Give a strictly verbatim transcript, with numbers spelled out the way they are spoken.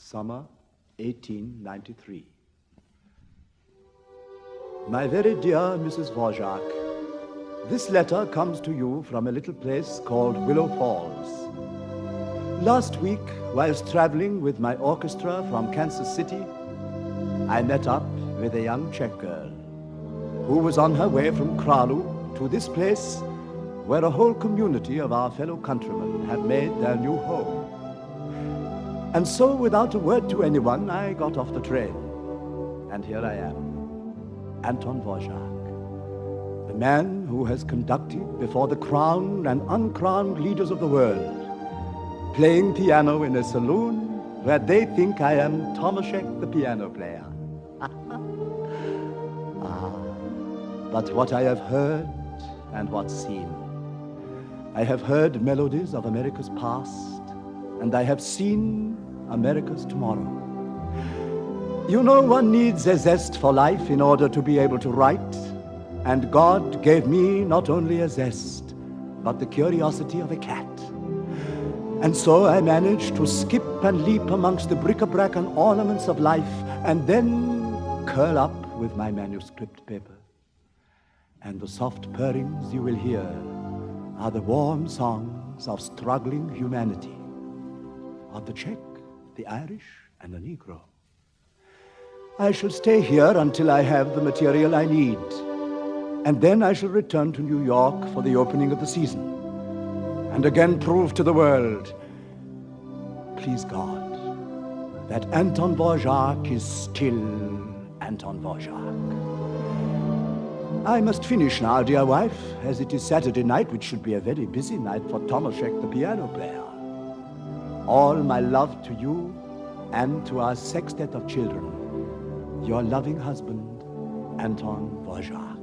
summer eighteen ninety-three. My very dear Missus Dvorak, this letter comes to you from a little place called Willow Falls. Last week, whilst traveling with my orchestra from Kansas City, I met up with a young Czech girl who was on her way from Kralu to this place where a whole community of our fellow countrymen had made their new home. And so, without a word to anyone, I got off the train. And here I am, Anton Dvorak, the man who has conducted before the crowned and uncrowned leaders of the world, playing piano in a saloon where they think I am Tomaszek the piano player. Ah, but what I have heard and what's seen. I have heard melodies of America's past, and I have seen America's tomorrow. You know, one needs a zest for life in order to be able to write, and God gave me not only a zest, but the curiosity of a cat. And so I managed to skip and leap amongst the bric-a-brac and ornaments of life, and then curl up with my manuscript paper. And the soft purrings you will hear are the warm songs of struggling humanity, of the Czech, the Irish, and the Negro. I shall stay here until I have the material I need, and then I shall return to New York for the opening of the season, and again prove to the world, please God, that Anton Dvorak is still Anton Dvorak. I must finish now, dear wife, as it is Saturday night, which should be a very busy night for Tomaszek the piano player. All my love to you and to our sextet of children. Your loving husband, Anton Dvorak.